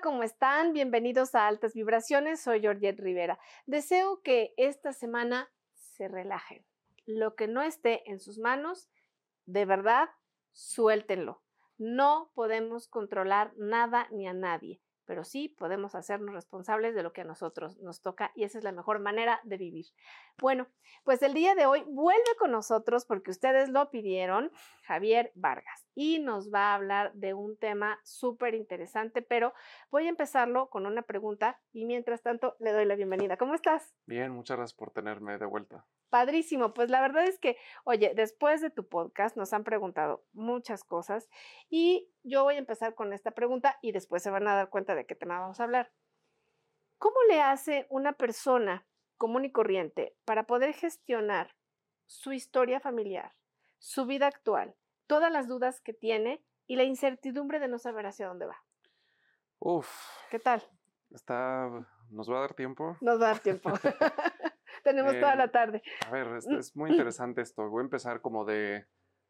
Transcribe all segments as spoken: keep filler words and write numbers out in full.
¿cómo están? Bienvenidos a Altas Vibraciones, soy Georgette Rivera. Deseo que esta semana se relajen. Lo que no esté en sus manos, de verdad, suéltenlo. No podemos controlar nada ni a nadie, pero sí podemos hacernos responsables de lo que a nosotros nos toca y esa es la mejor manera de vivir. Bueno, pues el día de hoy vuelve con nosotros porque ustedes lo pidieron, Javier Vargas, y nos va a hablar de un tema súper interesante, pero voy a empezarlo con una pregunta y mientras tanto le doy la bienvenida. ¿Cómo estás? Bien, muchas gracias por tenerme de vuelta. Padrísimo, pues la verdad es que, oye, después de tu podcast nos han preguntado muchas cosas y yo voy a empezar con esta pregunta y después se van a dar cuenta de qué tema vamos a hablar. ¿Cómo le hace una persona común y corriente para poder gestionar su historia familiar, su vida actual, todas las dudas que tiene y la incertidumbre de no saber hacia dónde va? Uf. ¿Qué tal? Está, ¿nos va a dar tiempo? Nos va a dar tiempo. Tenemos eh, toda la tarde. A ver, es, es muy interesante esto. Voy a empezar como de,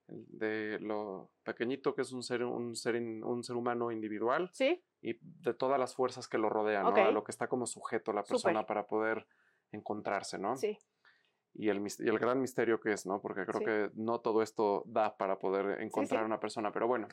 de lo pequeñito que es un ser, un, ser, un ser humano individual. ¿Sí? Y de todas las fuerzas que lo rodean, Okay. ¿no? A lo que está como sujeto la persona Súper. para poder encontrarse, ¿no? Sí. Y el, y el gran misterio que es, ¿no? Porque creo Sí. que no todo esto da para poder encontrar Sí, sí. una persona, pero bueno.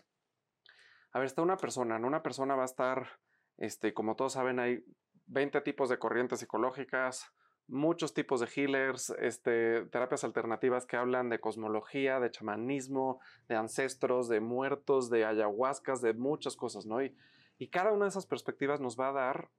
A ver, está una persona, ¿no? Una persona va a estar, este, como todos saben, hay veinte tipos de corrientes psicológicas, muchos tipos de healers, este, terapias alternativas que hablan de cosmología, de chamanismo, de ancestros, de muertos, de ayahuascas, de muchas cosas, ¿no? Y, y cada una de esas perspectivas nos va a dar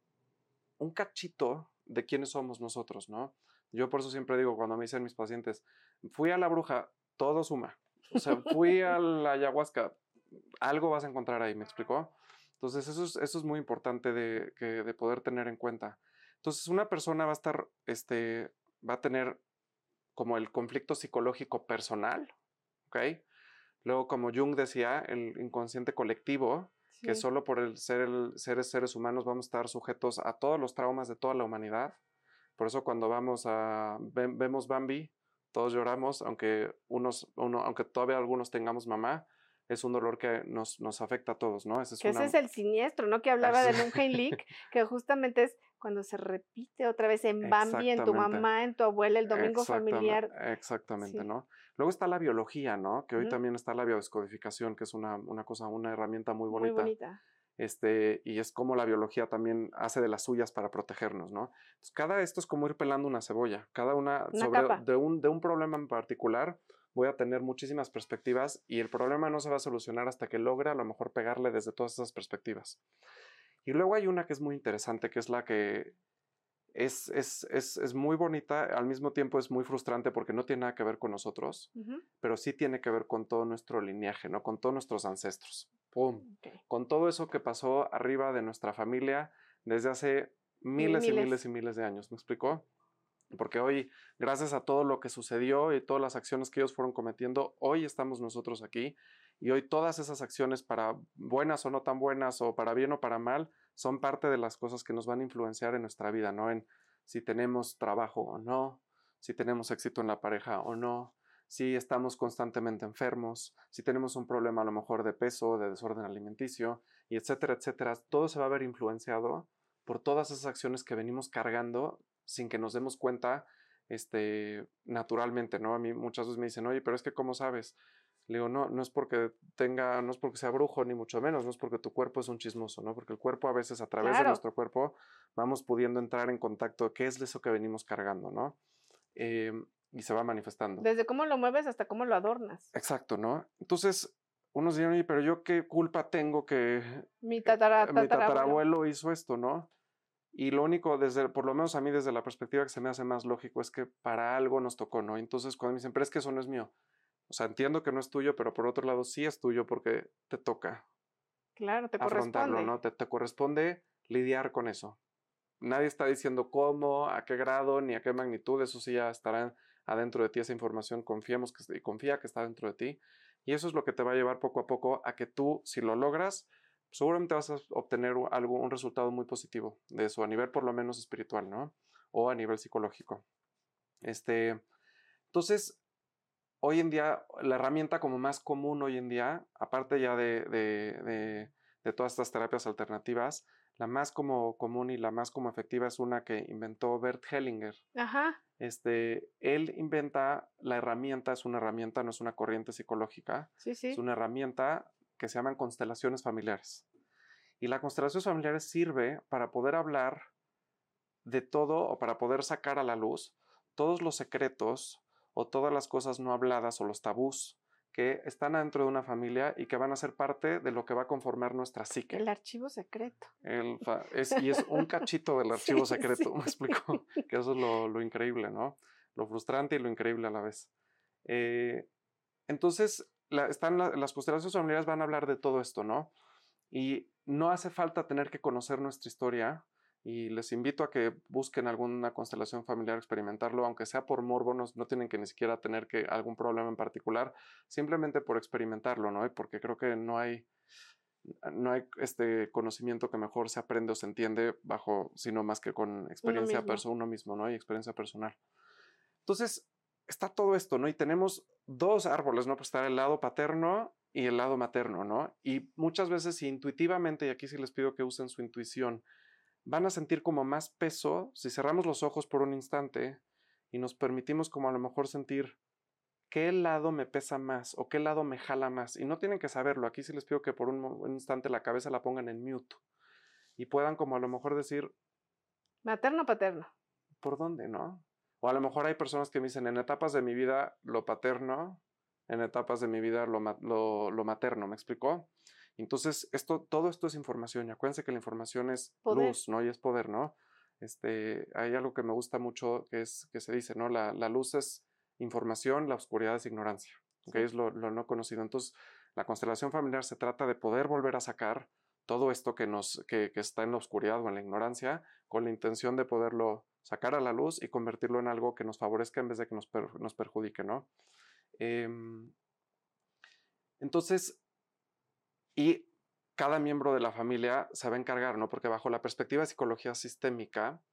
un cachito de quiénes somos nosotros, ¿no? Yo por eso siempre digo, cuando me dicen mis pacientes, fui a la bruja, todo suma. O sea, fui a la ayahuasca, algo vas a encontrar ahí, ¿me explicó? Entonces eso es, eso es muy importante de, que, de poder tener en cuenta. Entonces una persona va a estar, este, va a tener como el conflicto psicológico personal, ¿ok? Luego, como Jung decía, el inconsciente colectivo, sí. Que solo por el ser el, seres, seres humanos vamos a estar sujetos a todos los traumas de toda la humanidad. Por eso cuando vamos a, ve, vemos Bambi, todos lloramos, aunque, unos, uno, aunque todavía algunos tengamos mamá, es un dolor que nos, nos afecta a todos, ¿no? Ese es que una... ese es el siniestro, ¿no? Que hablaba de Lunheimlich, que justamente es cuando se repite otra vez en Bambi, en tu mamá, en tu abuela, el domingo exactamente, familiar. Exactamente, Sí. ¿no? Luego está la biología, ¿no? Que hoy Uh-huh. también está la biodescodificación, que es una, una cosa, una herramienta muy bonita. Muy bonita. Este, y es como la biología también hace de las suyas para protegernos, ¿no? Entonces, cada esto es como ir pelando una cebolla, cada una, una sobre capa. De, un, de un problema en particular voy a tener muchísimas perspectivas y el problema no se va a solucionar hasta que logre a lo mejor pegarle desde todas esas perspectivas. Y luego hay una que es muy interesante, que es la que es, es, es, es muy bonita, al mismo tiempo es muy frustrante porque no tiene nada que ver con nosotros, uh-huh. Pero sí tiene que ver con todo nuestro lineaje, ¿no? Con todos nuestros ancestros. ¡Pum! Okay. Con todo eso que pasó arriba de nuestra familia desde hace miles, miles y miles y miles de años. ¿Me explicó? Porque hoy, gracias a todo lo que sucedió y todas las acciones que ellos fueron cometiendo, hoy estamos nosotros aquí y hoy todas esas acciones, para buenas o no tan buenas, o para bien o para mal, son parte de las cosas que nos van a influenciar en nuestra vida, ¿no? En si tenemos trabajo o no, si tenemos éxito en la pareja o no, si estamos constantemente enfermos, si tenemos un problema a lo mejor de peso, de desorden alimenticio, y etcétera, etcétera. Todo se va a ver influenciado por todas esas acciones que venimos cargando sin que nos demos cuenta, este, naturalmente, ¿no? A mí muchas veces me dicen, oye, pero es que ¿cómo sabes? Le digo, no, no es porque tenga, no es porque sea brujo, ni mucho menos, no es porque tu cuerpo es un chismoso, ¿no? Porque el cuerpo a veces, a través claro. de nuestro cuerpo, vamos pudiendo entrar en contacto, ¿qué es eso que venimos cargando, ¿no? Eh, y se va manifestando. Desde cómo lo mueves hasta cómo lo adornas. Exacto, ¿no? Entonces, unos dirán, oye, pero yo qué culpa tengo que mi, tatara, tatarabuelo. mi tatarabuelo hizo esto, ¿no? Y lo único, desde, por lo menos a mí desde la perspectiva que se me hace más lógico, es que para algo nos tocó, ¿no? Entonces cuando me dicen, pero es que eso no es mío. O sea, entiendo que no es tuyo, pero por otro lado sí es tuyo porque te toca. Claro, te afrontarlo, corresponde. ¿no? Te, te corresponde lidiar con eso. Nadie está diciendo cómo, a qué grado, ni a qué magnitud. Eso sí ya estará adentro de ti esa información. Confiemos que, y confía que está dentro de ti. Y eso es lo que te va a llevar poco a poco a que tú, si lo logras, seguramente vas a obtener algo, un resultado muy positivo de eso, a nivel por lo menos espiritual, ¿no? O a nivel psicológico. Este, entonces, hoy en día, la herramienta como más común hoy en día, aparte ya de, de, de, de todas estas terapias alternativas, La más como común y la más como efectiva es una que inventó Bert Hellinger. Ajá. Este, él inventa la herramienta, es una herramienta, no es una corriente psicológica, Sí, es sí. una herramienta que se llaman constelaciones familiares. Y la constelaciones familiares sirve para poder hablar de todo o para poder sacar a la luz todos los secretos o todas las cosas no habladas o los tabús que están dentro de una familia y que van a ser parte de lo que va a conformar nuestra psique. El archivo secreto. El fa- es, y es un cachito del archivo Sí, secreto, sí. me explico, que eso es lo, lo increíble, ¿no? Lo frustrante y lo increíble a la vez. Eh, entonces, la, están la- las constelaciones familiares van a hablar de todo esto, ¿no? Y no hace falta tener que conocer nuestra historia y les invito a que busquen alguna constelación familiar, experimentarlo, aunque sea por morbo, no, no tienen que ni siquiera tener que algún problema en particular, simplemente por experimentarlo, ¿no? Y porque creo que no hay, no hay este conocimiento que mejor se aprende o se entiende bajo, sino más que con Uno experiencia mismo. personal, uno mismo, ¿no? Y experiencia personal. Entonces, está todo esto, ¿no? Y tenemos dos árboles, ¿no? Pues está el lado paterno y el lado materno, ¿no? Y muchas veces intuitivamente, y aquí sí les pido que usen su intuición, van a sentir como más peso si cerramos los ojos por un instante y nos permitimos como a lo mejor sentir qué lado me pesa más o qué lado me jala más. Y no tienen que saberlo, aquí sí les pido que por un, un instante la cabeza la pongan en mute y puedan como a lo mejor decir, Materno o paterno. ¿por dónde, no? O a lo mejor hay personas que me dicen, en etapas de mi vida lo paterno, en etapas de mi vida lo, lo, lo materno, ¿me explicó? Entonces, esto, todo esto es información, y acuérdense que la información es Poder. luz, ¿no? Y es poder, ¿no? Este, hay algo que me gusta mucho que, es, que se dice, ¿no? La, la luz es información, la oscuridad es ignorancia, ¿ok? Sí. Es lo, lo no conocido. Entonces, la constelación familiar se trata de poder volver a sacar todo esto que, nos, que, que está en la oscuridad o en la ignorancia, con la intención de poderlo sacar a la luz y convertirlo en algo que nos favorezca en vez de que nos, per, nos perjudique, ¿no? Eh, entonces, y cada miembro de la familia se va a encargar, ¿no? Porque bajo la perspectiva de psicología sistémica,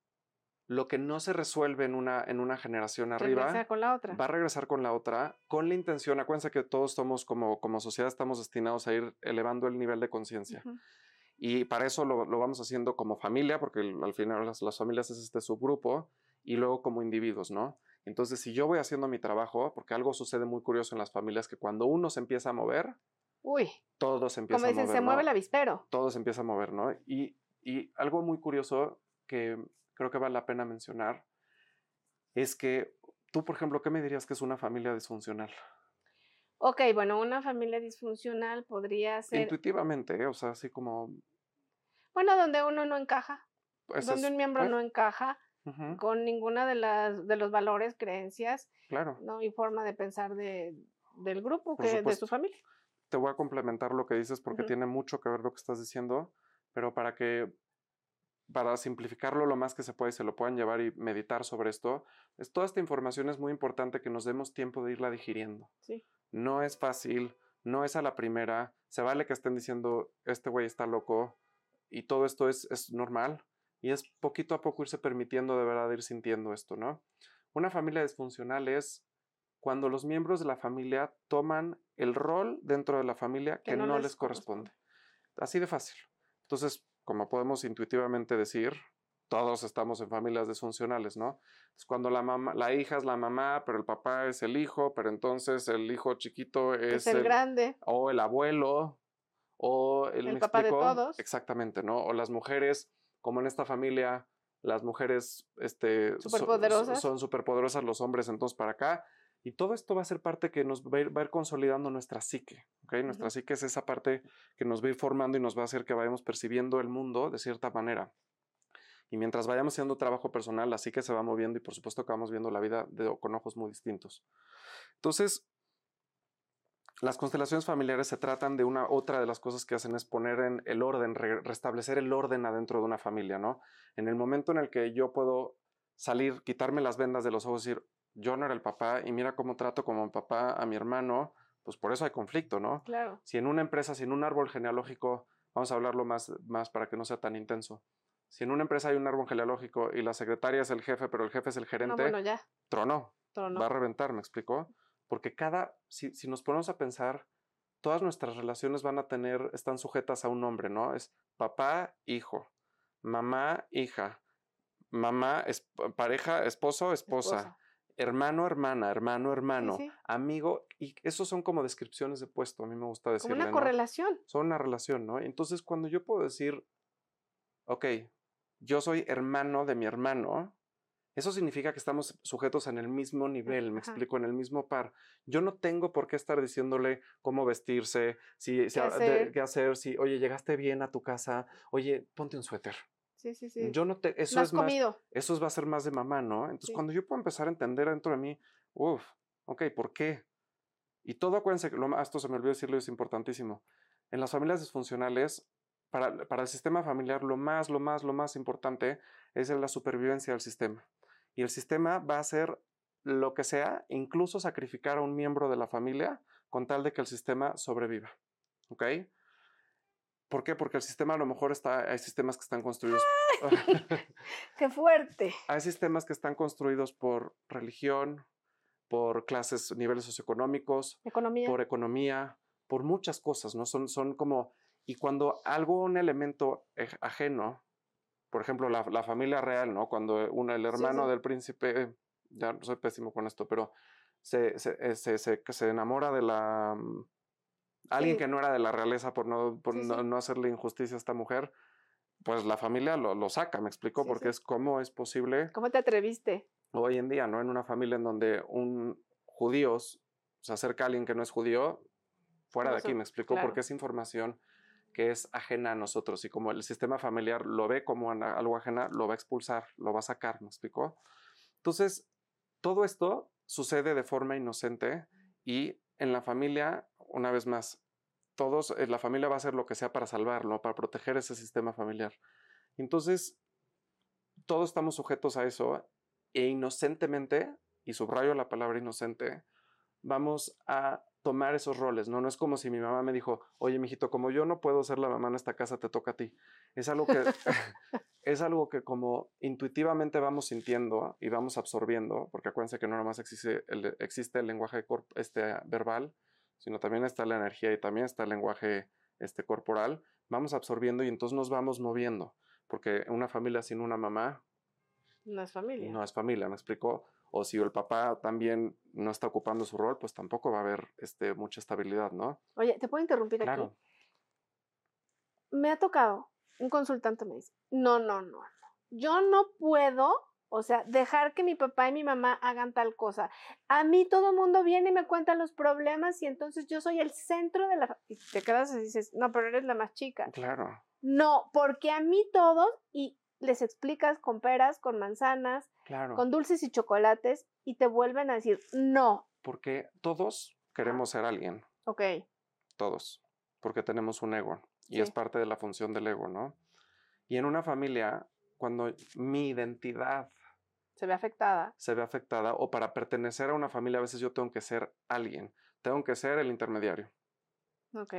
lo que no se resuelve en una, en una generación arriba Regresar con la otra. va a regresar con la otra, con la intención, acuérdense que todos somos como, como sociedad, estamos destinados a ir elevando el nivel de conciencia. Uh-huh. Y para eso lo, lo vamos haciendo como familia, porque al final las, las familias es este subgrupo, y luego como individuos, ¿no? Entonces, si yo voy haciendo mi trabajo, porque algo sucede muy curioso en las familias, que cuando uno se empieza a mover, Uy, todo se empieza como dicen, a mover, se ¿no? mueve el avispero. Todo se empieza a mover, ¿no? Y, y algo muy curioso que creo que vale la pena mencionar es que tú, por ejemplo, ¿qué me dirías que es una familia disfuncional? Ok, bueno, una familia disfuncional podría ser... Intuitivamente, ¿eh? O sea, así como... Bueno, donde uno no encaja, Pues donde es, un miembro pues, no encaja uh-huh. con ninguna de las de los valores, creencias, claro. ¿no? Y forma de pensar de, del grupo, que, de su familia. Te voy a complementar lo que dices porque uh-huh. tiene mucho que ver lo que estás diciendo, pero para que, para simplificarlo lo más que se puede y se lo puedan llevar y meditar sobre esto, es, toda esta información es muy importante que nos demos tiempo de irla digiriendo. Sí. No es fácil, no es a la primera, se vale que estén diciendo, este güey está loco, y todo esto es, es normal, y es poquito a poco irse permitiendo de verdad ir sintiendo esto, ¿no? Una familia disfuncional es cuando los miembros de la familia toman el rol dentro de la familia que, que no, no les, les corresponde. corresponde. Así de fácil. Entonces, como podemos intuitivamente decir, todos estamos en familias disfuncionales, ¿no? Es cuando la mamá, la hija es la mamá, pero el papá es el hijo, pero entonces el hijo chiquito es, es el, el grande. O el abuelo, o el, el ¿me papá explico? de todos. Exactamente, ¿no? O las mujeres, como en esta familia, las mujeres este, superpoderosas. So, son superpoderosas, los hombres entonces para acá. Y todo esto va a ser parte que nos va a ir, va a ir consolidando nuestra psique, ¿ok? Nuestra uh-huh. psique es esa parte que nos va a ir formando y nos va a hacer que vayamos percibiendo el mundo de cierta manera. Y mientras vayamos haciendo trabajo personal, la psique se va moviendo y por supuesto que vamos viendo la vida de, con ojos muy distintos. Entonces, las constelaciones familiares se tratan de una, otra de las cosas que hacen es poner en el orden, re, restablecer el orden adentro de una familia, ¿no? En el momento en el que yo puedo salir, quitarme las vendas de los ojos y decir, yo no era el papá y mira cómo trato como papá a mi hermano, pues por eso hay conflicto, ¿no? Claro. Si en una empresa, si en un árbol genealógico, vamos a hablarlo más, más para que no sea tan intenso, si en una empresa hay un árbol genealógico y la secretaria es el jefe, pero el jefe es el gerente, no, bueno, ya. tronó, tronó. Va a reventar, ¿me explicó? Porque cada, si, si nos ponemos a pensar, todas nuestras relaciones van a tener, están sujetas a un nombre, ¿no? Es papá, hijo, mamá, hija, mamá, es, pareja, esposo, esposa, Esposa. hermano, hermana, hermano, Sí, hermano, sí. amigo, y esos son como descripciones de puesto, a mí me gusta Como decirle, una ¿no? correlación. Son una relación, ¿no? Entonces, cuando yo puedo decir, ok, yo soy hermano de mi hermano, eso significa que estamos sujetos en el mismo nivel, me Ajá. explico, en el mismo par. Yo no tengo por qué estar diciéndole cómo vestirse, si, si ¿Qué a- de- hacer? qué hacer, si, oye, llegaste bien a tu casa, oye, ponte un suéter. Sí, sí, sí. Yo no te, No eso has es más, comido. eso es- va a ser más de mamá, ¿no? Entonces, Sí. cuando yo puedo empezar a entender dentro de mí, uff, ok, ¿por qué? Y todo, acuérdense que lo más, esto se me olvidó decirlo, es importantísimo. En las familias disfuncionales, para, para el sistema familiar, lo más, lo más, lo más importante es la supervivencia del sistema. Y el sistema va a hacer lo que sea, incluso sacrificar a un miembro de la familia con tal de que el sistema sobreviva. ¿Ok? ¿Por qué? Porque el sistema a lo mejor está, hay sistemas que están construidos. ¡Qué fuerte! Hay sistemas que están construidos por religión, por clases, niveles socioeconómicos, Economía. por economía, por muchas cosas, ¿no? Son, son como, y cuando algo, un elemento ej- ajeno, por ejemplo, la, la familia real, ¿no? Cuando uno, el Sí, hermano sí. del príncipe, eh, ya soy pésimo con esto, pero se, se, eh, se, se, se enamora de la... mm, alguien Sí, que no era de la realeza por no, por sí, no, sí. no hacerle injusticia a esta mujer, pues la familia lo, lo saca, me explicó, Sí, porque sí. es cómo es posible ¿Cómo te atreviste? hoy en día, ¿no? En una familia en donde un judío se acerca a alguien que no es judío, fuera No de aquí, sé, me explicó, porque claro. es información que es ajena a nosotros y como el sistema familiar lo ve como algo ajena, lo va a expulsar, lo va a sacar, me explicó. Entonces, todo esto sucede de forma inocente y en la familia, una vez más, todos, eh, la familia va a hacer lo que sea para salvarlo, para proteger ese sistema familiar. Entonces, todos estamos sujetos a eso e inocentemente, y subrayo la palabra inocente, vamos a tomar esos roles, ¿no? No es como si mi mamá me dijo, oye, mijito, como yo no puedo ser la mamá en esta casa, te toca a ti. Es algo que, es algo que como intuitivamente vamos sintiendo y vamos absorbiendo, porque acuérdense que no nomás existe el, existe el lenguaje este, verbal, sino también está la energía y también está el lenguaje este, corporal, vamos absorbiendo y entonces nos vamos moviendo, porque una familia sin una mamá No es familia. no es familia, ¿me explicó? O si el papá también no está ocupando su rol, pues tampoco va a haber este, mucha estabilidad, ¿no? Oye, ¿te puedo interrumpir aquí? Claro, Me ha tocado, un consultante me dice, no, no, no, no. Yo no puedo, o sea, dejar que mi papá y mi mamá hagan tal cosa. A mí todo el mundo viene y me cuenta los problemas y entonces yo soy el centro de la... fa-". Y te quedas y dices, no, pero eres la más chica. claro, No, porque a mí todos, y les explicas con peras, con manzanas, claro. con dulces y chocolates, y te vuelven a decir, no. Porque todos queremos ser alguien, Ok, todos, porque tenemos un ego y sí, es parte de la función del ego, ¿no? Y en una familia, cuando mi identidad se ve afectada. se ve afectada o para pertenecer a una familia, a veces yo tengo que ser alguien, tengo que ser el intermediario. Ok,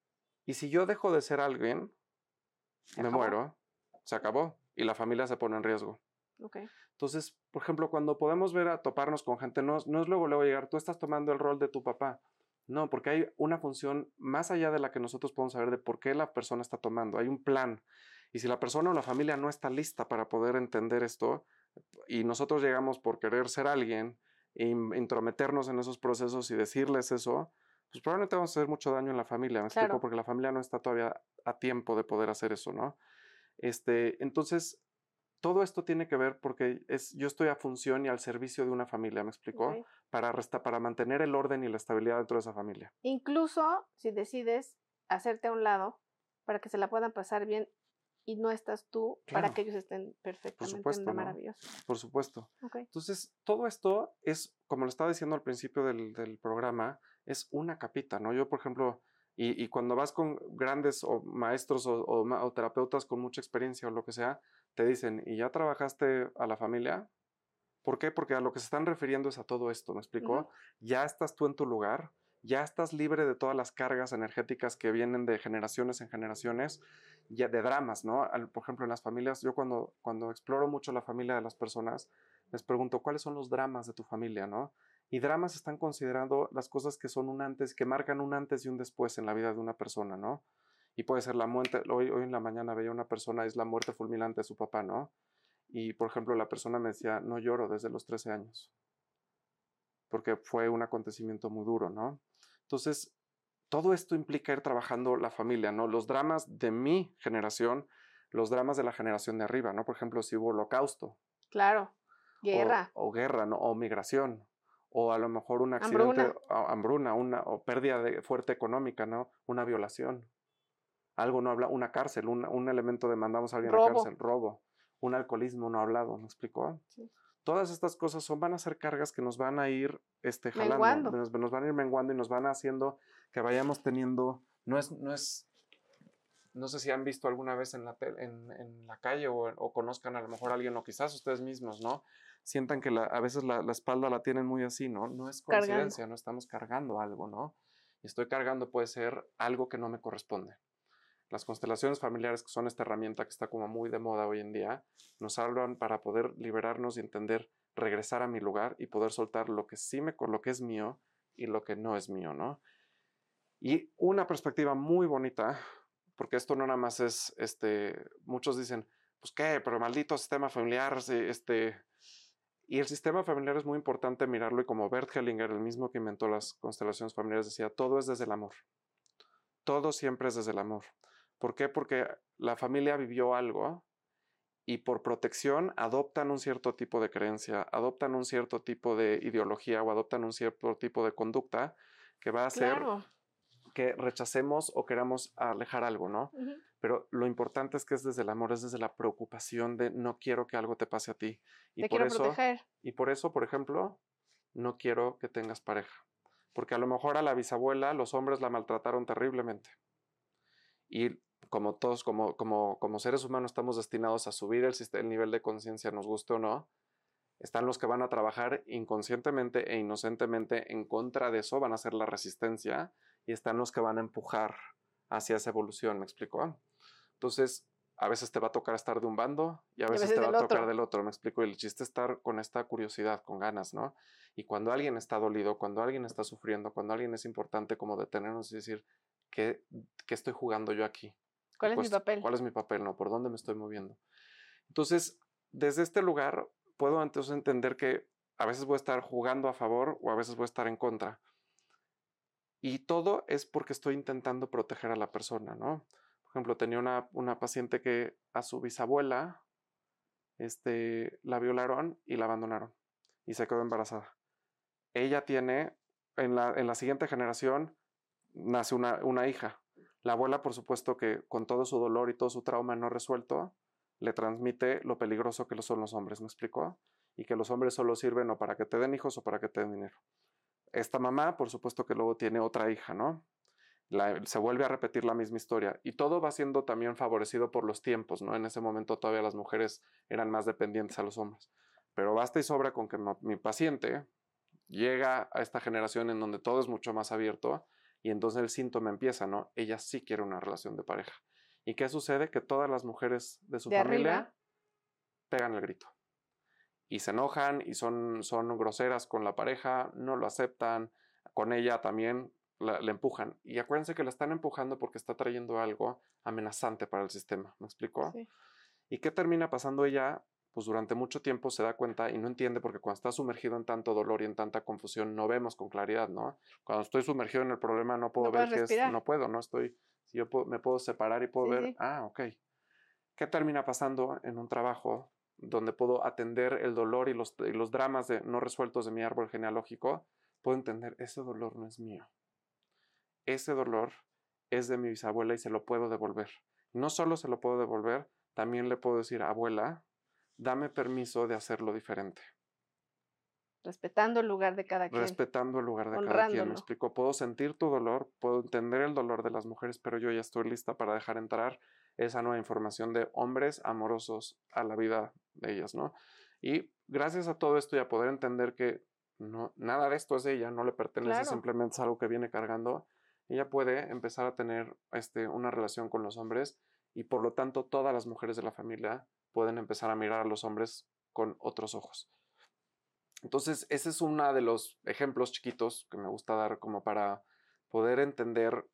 Y si yo dejo de ser alguien, se me acabó. muero, se acabó y la familia se pone en riesgo. Ok, Entonces, por ejemplo, cuando podemos ver a toparnos con gente, no, no es luego, luego llegar, tú estás tomando el rol de tu papá. No, porque hay una función más allá de la que nosotros podemos saber de por qué la persona está tomando. Hay un plan. Y si la persona o la familia no está lista para poder entender esto, y nosotros llegamos por querer ser alguien, e intrometernos en esos procesos y decirles eso, pues probablemente vamos a hacer mucho daño en la familia, ¿me explico? claro. Porque la familia no está todavía a tiempo de poder hacer eso, ¿no? Este, entonces, todo esto tiene que ver porque es, yo estoy a función y al servicio de una familia, ¿me explicó? Ok. Para, resta, para mantener el orden y la estabilidad dentro de esa familia. Incluso si decides hacerte a un lado para que se la puedan pasar bien y no estás tú para Claro, que ellos estén por perfectamente supuesto, ¿no? maravillosos. Por supuesto. Ok, Entonces, todo esto es, como lo estaba diciendo al principio del, del programa, es una capita, ¿no? Yo, por ejemplo, y, y cuando vas con grandes o maestros o, o, o terapeutas con mucha experiencia o lo que sea, te dicen, ¿y ya trabajaste a la familia? ¿Por qué? Porque a lo que se están refiriendo es a todo esto, ¿me explicó? ujú, Ya estás tú en tu lugar, ya estás libre de todas las cargas energéticas que vienen de generaciones en generaciones, ya de dramas, ¿no? Al- por ejemplo, en las familias, yo cuando, cuando exploro mucho la familia de las personas, les pregunto, ¿cuáles son los dramas de tu familia, no? Y dramas están considerando las cosas que son un antes, que marcan un antes y un después en la vida de una persona, ¿no? Y puede ser la muerte, hoy, hoy en la mañana veía una persona, es la muerte fulminante de su papá, ¿no? Y, por ejemplo, la persona me decía, no lloro desde los trece años, porque fue un acontecimiento muy duro, ¿no? Entonces, todo esto implica ir trabajando la familia, ¿no? Los dramas de mi generación, los dramas de la generación de arriba, ¿no? Por ejemplo, si hubo holocausto. Claro, O, guerra, o guerra, ¿no? O migración. O a lo mejor un accidente, hambruna. o hambruna, una, o pérdida de, fuerte económica, ¿no? Una violación. Algo no habla, una cárcel, un, un elemento de mandamos a alguien a Robo. cárcel, robo. Un alcoholismo no hablado, ¿me explicó? Sí. Todas estas cosas son, van a ser cargas que nos van a ir este, jalando, Menguando. nos, nos van a ir menguando y nos van haciendo que vayamos teniendo, no es, no es, no sé si han visto alguna vez en la, en, en la calle o, o conozcan a lo mejor a alguien o quizás ustedes mismos, ¿no? Sientan que la, a veces la, la espalda la tienen muy así, ¿no? No es coincidencia, Cargando. no estamos cargando algo, ¿no? Y estoy cargando puede ser algo que no me corresponde. Las constelaciones familiares, que son esta herramienta que está como muy de moda hoy en día, nos hablan para poder liberarnos y entender, regresar a mi lugar y poder soltar lo que sí me, lo que es mío y lo que no es mío, ¿no? Y una perspectiva muy bonita, porque esto no nada más es, este, muchos dicen, pues qué, pero maldito sistema familiar, este, y el sistema familiar es muy importante mirarlo y como Bert Hellinger, el mismo que inventó las constelaciones familiares, decía, todo es desde el amor, todo siempre es desde el amor. ¿Por qué? Porque la familia vivió algo y por protección adoptan un cierto tipo de creencia, adoptan un cierto tipo de ideología o adoptan un cierto tipo de conducta que va a hacer Claro. que rechacemos o queramos alejar algo, ¿no? Uh-huh. Pero lo importante es que es desde el amor, es desde la preocupación de no quiero que algo te pase a ti. Y Te por quiero eso, proteger. y por eso, por ejemplo, no quiero que tengas pareja. Porque a lo mejor a la bisabuela los hombres la maltrataron terriblemente. Y como todos, como, como, como seres humanos, estamos destinados a subir el, el nivel de conciencia, nos guste o no. Están los que van a trabajar inconscientemente e inocentemente en contra de eso, van a hacer la resistencia, y están los que van a empujar hacia esa evolución, ¿me explico? Entonces, a veces te va a tocar estar de un bando y a Y a veces veces te va del a tocar otro. del otro, ¿me explico? Y el chiste es estar con esta curiosidad, con ganas, ¿no? Y cuando alguien está dolido, cuando alguien está sufriendo, cuando alguien es importante como detenernos y decir, ¿qué, qué estoy jugando yo aquí? ¿Cuál es mi Pues, papel? ¿cuál es mi papel, no? ¿Por dónde me estoy moviendo? Entonces, desde este lugar, puedo entonces entender que a veces voy a estar jugando a favor o a veces voy a estar en contra. Y todo es porque estoy intentando proteger a la persona, ¿no? Por ejemplo, tenía una, una paciente que a su bisabuela este, la violaron y la abandonaron y se quedó embarazada. Ella tiene, en la, en la siguiente generación, nace una, una hija. La abuela, por supuesto, que con todo su dolor y todo su trauma no resuelto, le transmite lo peligroso que son los hombres, ¿me explicó? Y que los hombres solo sirven o para que te den hijos o para que te den dinero. Esta mamá, por supuesto que luego tiene otra hija, ¿no? La, se vuelve a repetir la misma historia y todo va siendo también favorecido por los tiempos, ¿no? En ese momento todavía las mujeres eran más dependientes a los hombres. Pero basta y sobra con que mi paciente llega a esta generación en donde todo es mucho más abierto y entonces el síntoma empieza, ¿no? Ella sí quiere una relación de pareja. ¿Y qué sucede? Que todas las mujeres de su De familia arriba. pegan el grito y se enojan y son, son groseras con la pareja, no lo aceptan, con ella también la, la empujan. Y acuérdense que la están empujando porque está trayendo algo amenazante para el sistema, ¿me explicó? Sí. ¿Y qué termina pasando ella? Pues durante mucho tiempo se da cuenta y no entiende porque cuando está sumergido en tanto dolor y en tanta confusión no vemos con claridad, ¿no? Cuando estoy sumergido en el problema no puedo No ver puedes qué es, respirar. no puedo, no estoy, si yo puedo, me puedo separar y puedo Sí, ver, sí. ah, ok. ¿Qué termina pasando en un trabajo donde puedo atender el dolor y los, y los dramas de, no resueltos de mi árbol genealógico? Puedo entender, ese dolor no es mío. Ese dolor es de mi bisabuela y se lo puedo devolver. No solo se lo puedo devolver, también le puedo decir, abuela, dame permiso de hacerlo diferente. Respetando el lugar de cada quien. Respetando el lugar de cada quien. Me Honrándolo. explico, puedo sentir tu dolor, puedo entender el dolor de las mujeres, pero yo ya estoy lista para dejar entrar esa nueva información de hombres amorosos a la vida de ellas, ¿no? Y gracias a todo esto y a poder entender que no, nada de esto es de ella, no le pertenece, Claro. simplemente es algo que viene cargando, ella puede empezar a tener este, una relación con los hombres y por lo tanto todas las mujeres de la familia pueden empezar a mirar a los hombres con otros ojos. Entonces, ese es uno de los ejemplos chiquitos que me gusta dar como para poder entender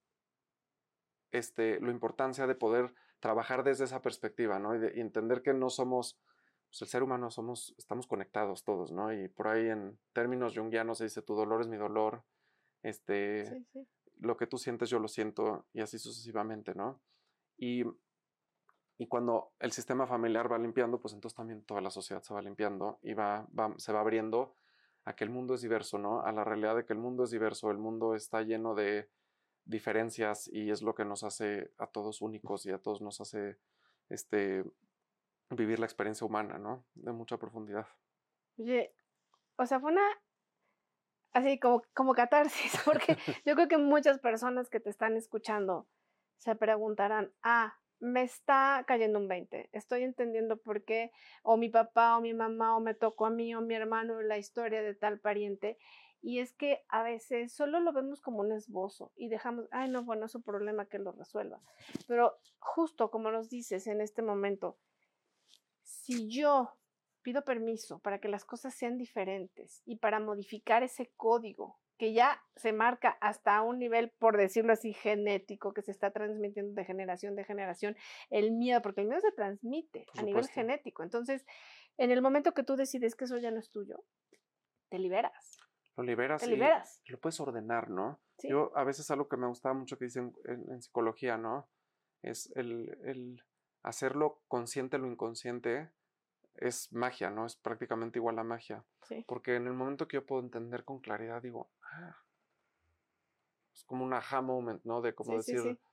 este, la importancia de poder trabajar desde esa perspectiva, ¿no? Y, de, y entender que no somos, pues el ser humano somos, estamos conectados todos, ¿no? Y por ahí en términos junguianos se dice, tu dolor es mi dolor, este, Sí, sí. lo que tú sientes yo lo siento, y así sucesivamente, ¿no? Y, y cuando el sistema familiar va limpiando, pues entonces también toda la sociedad se va limpiando y va, va, se va abriendo a que el mundo es diverso, ¿no? A la realidad de que el mundo es diverso, el mundo está lleno de diferencias y es lo que nos hace a todos únicos y a todos nos hace este, vivir la experiencia humana, ¿no? De mucha profundidad. Oye, o sea, fue una, así como, como catarsis, porque yo creo que muchas personas que te están escuchando se preguntarán, ah, me está cayendo un veinte, estoy entendiendo por qué, o mi papá, o mi mamá, o me tocó a mí, o mi hermano, la historia de tal pariente. Y es que a veces solo lo vemos como un esbozo y dejamos, ay, no, bueno, es su problema, que lo resuelva. Pero justo como nos dices en este momento, si yo pido permiso para que las cosas sean diferentes y para modificar ese código que ya se marca hasta un nivel, por decirlo así, genético, que se está transmitiendo de generación de generación, el miedo, porque el miedo se transmite Por a nivel supuesto. genético. Entonces, en el momento que tú decides que eso ya no es tuyo, te liberas, Lo liberas te y liberas. lo puedes ordenar, ¿no? ¿Sí? Yo a veces algo que me gustaba mucho que dicen en, en psicología, ¿no? Es el, el hacerlo consciente lo inconsciente es magia, ¿no? Es prácticamente igual a magia. Sí. Porque en el momento que yo puedo entender con claridad, digo, ah, es como un aha moment, ¿no? De como Sí, sí, decir, sí.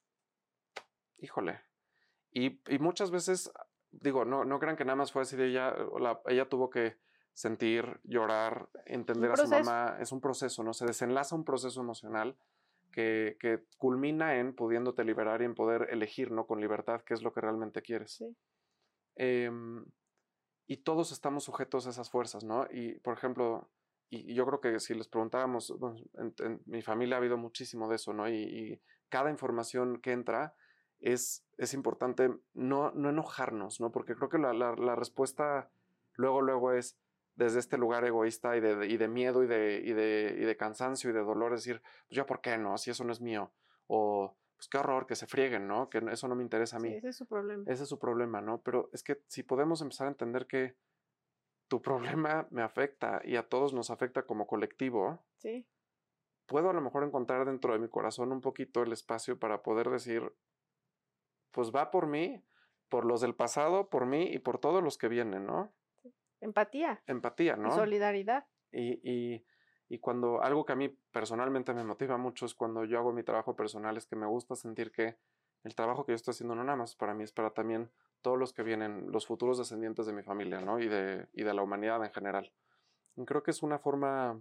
híjole. Y, y muchas veces, digo, no, no crean que nada más fue así de ella, la, ella tuvo que sentir, llorar, Un entender a su proceso. mamá, es un proceso, ¿no? Se desenlaza un proceso emocional que, que culmina en pudiéndote liberar y en poder elegir, ¿no? Con libertad qué es lo que realmente quieres. Sí. Eh, y todos estamos sujetos a esas fuerzas, ¿no? Y, por ejemplo, y, y yo creo que si les preguntábamos, bueno, en, en, mi familia ha habido muchísimo de eso, ¿no? Y, y cada información que entra es, es importante no, no enojarnos, ¿no? Porque creo que la, la, la respuesta luego, luego es desde este lugar egoísta y de, y de miedo y de, y, de, y de cansancio y de dolor, es decir, pues yo, ¿por qué no? Si eso no es mío. O, pues qué horror, que se frieguen, ¿no? Que eso no me interesa a Sí, mí. ese es su problema. Ese es su problema, ¿no? Pero es que si podemos empezar a entender que tu problema me afecta y a todos nos afecta como colectivo, Sí. puedo a lo mejor encontrar dentro de mi corazón un poquito el espacio para poder decir, pues va por mí, por los del pasado, por mí y por todos los que vienen, ¿no? Empatía Empatía, y ¿no? solidaridad. Y, y, y cuando algo que a mí personalmente me motiva mucho es cuando yo hago mi trabajo personal, es que me gusta sentir que el trabajo que yo estoy haciendo no nada más para mí, es para también todos los que vienen, los futuros descendientes de mi familia, ¿no? Y de, y de la humanidad en general. Y creo que es una forma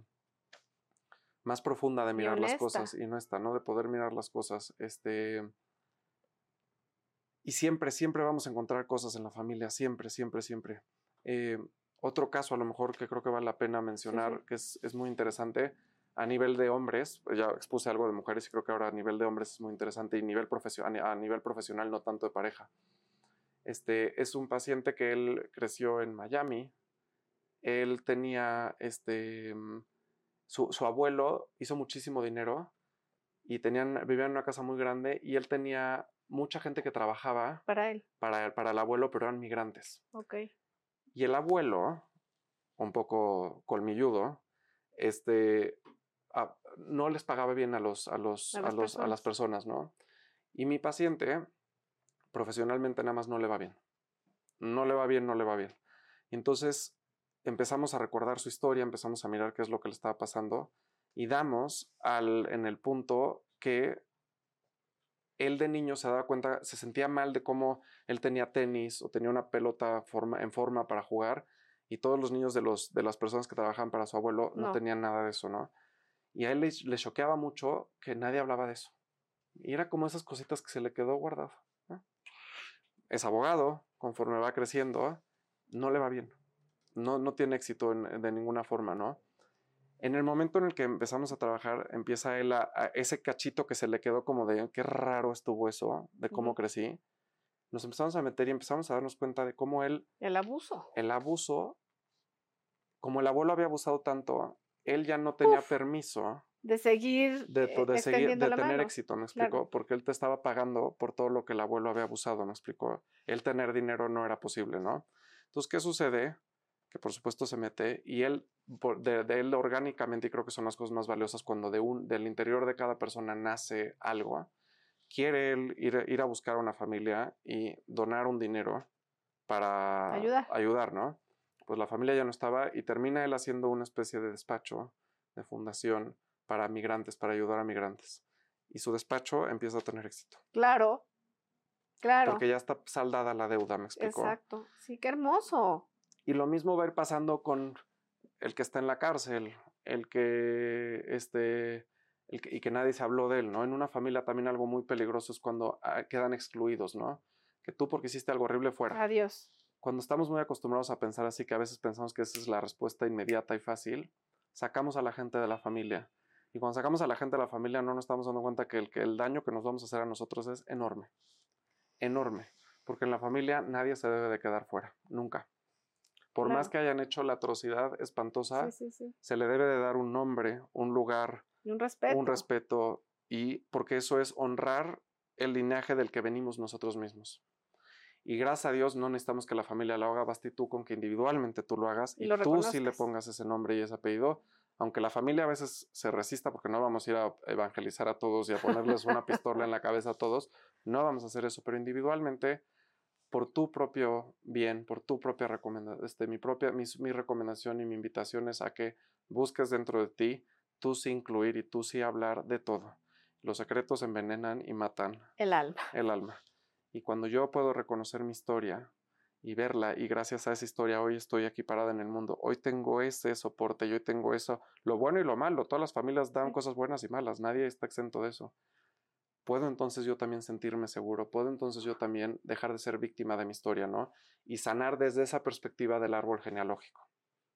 más profunda de Y mirar las cosas honesta. y no esta, ¿no? De poder mirar las cosas. Este, y siempre, siempre vamos a encontrar cosas en la familia, siempre, siempre, siempre. Eh, otro caso a lo mejor que creo que vale la pena mencionar, Sí, sí. que es, es muy interesante, a nivel de hombres, pues ya expuse algo de mujeres y creo que ahora a nivel de hombres es muy interesante y nivel a nivel profesional no tanto de pareja. Este, es un paciente que él creció en Miami, él tenía, este, su, su abuelo hizo muchísimo dinero y tenían, vivían en una casa muy grande y él tenía mucha gente que trabajaba Para él. para, para el abuelo, pero eran migrantes. Ok. Y el abuelo, un poco colmilludo, este, a, no les pagaba bien a, los, a, los, A a, las los, a las personas. personas, ¿no? Y mi paciente, profesionalmente nada más no le va bien. No le va bien, no le va bien. Y entonces empezamos a recordar su historia, empezamos a mirar qué es lo que le estaba pasando y damos al, en el punto que él de niño se daba cuenta, se sentía mal de cómo él tenía tenis o tenía una pelota forma, en forma para jugar y todos los niños de, los, de las personas que trabajaban para su abuelo no, No. tenían nada de eso, ¿no? Y a él le, le choqueaba mucho que nadie hablaba de eso. Y era como esas cositas que se le quedó guardado, ¿no? Es abogado, conforme va creciendo, no le va bien. No, no tiene éxito en, de ninguna forma, ¿no? En el momento en el que empezamos a trabajar, empieza él a, a ese cachito que se le quedó como de qué raro estuvo eso, de cómo uh-huh. crecí. Nos empezamos a meter y empezamos a darnos cuenta de cómo él, el abuso, el abuso como el abuelo había abusado tanto, él ya no tenía Uf, permiso de seguir, de, eh, de seguir, extendiendo de la tener mano. éxito, ¿me explicó? Claro. Porque él te estaba pagando por todo lo que el abuelo había abusado, ¿me explicó? El tener dinero no era posible, ¿no? Entonces, ¿qué sucede? Que por supuesto se mete y él, por, de, de él orgánicamente, y creo que son las cosas más valiosas cuando de un, del interior de cada persona nace algo, quiere él ir, ir a buscar a una familia y donar un dinero para Ayudar. ayudar, ¿no? Pues la familia ya no estaba y termina él haciendo una especie de despacho, de fundación para migrantes, para ayudar a migrantes. Y su despacho empieza a tener éxito. Claro, claro. Porque ya está saldada la deuda, ¿me explicó? Exacto. Sí, qué hermoso. Y lo mismo va a ir pasando con el que está en la cárcel, el que, este, el que, y que nadie se habló de él, ¿no? En una familia también algo muy peligroso es cuando ah, quedan excluidos, ¿no? Que tú porque hiciste algo horrible fuera. Adiós. Cuando estamos muy acostumbrados a pensar así, que a veces pensamos que esa es la respuesta inmediata y fácil, sacamos a la gente de la familia. Y cuando sacamos a la gente de la familia no nos estamos dando cuenta que el, que el daño que nos vamos a hacer a nosotros es enorme. Enorme. Porque en la familia nadie se debe de quedar fuera. Nunca. Por Claro. más que hayan hecho la atrocidad espantosa, Sí, sí, sí. se le debe de dar un nombre, un lugar, Y un respeto. un respeto, y porque eso es honrar el linaje del que venimos nosotros mismos. Y gracias a Dios no necesitamos que la familia lo haga, basta y tú con que individualmente tú lo hagas y, Y lo tú sí le reconozcas. pongas ese nombre y ese apellido, aunque la familia a veces se resista porque no vamos a ir a evangelizar a todos y a ponerles una pistola en la cabeza a todos, no vamos a hacer eso, pero individualmente, por tu propio bien, por tu propia recomendación, este, mi propia, mi, mi recomendación y mi invitación es a que busques dentro de ti, tú sí incluir y tú sí hablar de todo. Los secretos envenenan y matan El alma. el alma. Y cuando yo puedo reconocer mi historia y verla, y gracias a esa historia hoy estoy aquí parada en el mundo, hoy tengo ese soporte, yo hoy tengo eso, lo bueno y lo malo, todas las familias dan Sí. cosas buenas y malas, nadie está exento de eso. Puedo entonces yo también sentirme seguro, puedo entonces yo también dejar de ser víctima de mi historia, ¿no? Y sanar desde esa perspectiva del árbol genealógico.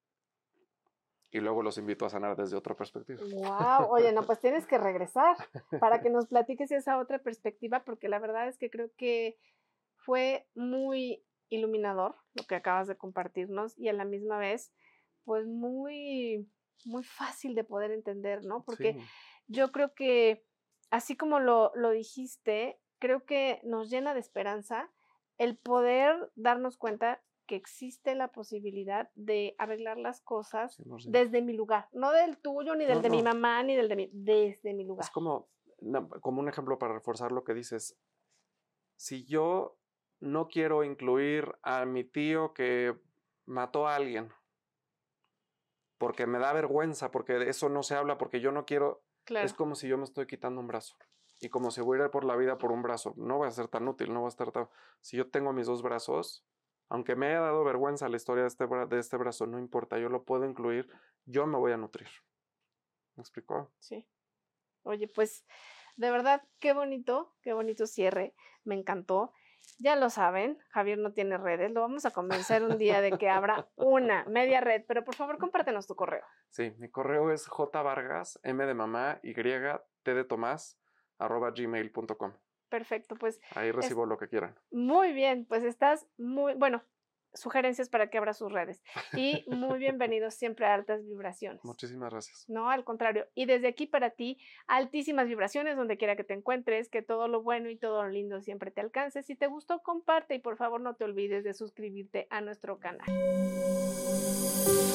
Y luego los invito a sanar desde otra perspectiva. Wow, oye, no, pues tienes que regresar para que nos platiques esa otra perspectiva, porque la verdad es que creo que fue muy iluminador lo que acabas de compartirnos y a la misma vez, pues muy, muy fácil de poder entender, ¿no? Porque Sí. yo creo que, así como lo, lo dijiste, creo que nos llena de esperanza el poder darnos cuenta que existe la posibilidad de arreglar las cosas cien por ciento. desde mi lugar, no del tuyo, ni del No, de mi no. mamá, ni del de mi, desde mi lugar. Es como, no, como un ejemplo para reforzar lo que dices. Si yo no quiero incluir a mi tío que mató a alguien, porque me da vergüenza, porque de eso no se habla, porque yo no quiero, Claro. es como si yo me estoy quitando un brazo. Y como si voy a ir por la vida por un brazo, no va a ser tan útil, no va a estar tan... Si yo tengo mis dos brazos, aunque me haya dado vergüenza la historia de este, bra... de este brazo, no importa, yo lo puedo incluir, yo me voy a nutrir. ¿Me explicó? Sí. Oye, pues de verdad, qué bonito, qué bonito cierre, me encantó. Ya lo saben, Javier no tiene redes, lo vamos a convencer un día de que abra una media red, pero por favor compártenos tu correo. Sí, mi correo es jvargas, m de mamá, y, t de tomás, arroba gmail punto com. Perfecto, pues. Ahí recibo es, lo que quieran. Muy bien, pues estás muy, bueno, sugerencias para que abra sus redes. Y muy bienvenidos siempre a Altas Vibraciones. Muchísimas gracias. No, al contrario. Y desde aquí para ti, altísimas vibraciones donde quiera que te encuentres, que todo lo bueno y todo lo lindo siempre te alcance. Si te gustó, comparte y por favor no te olvides de suscribirte a nuestro canal.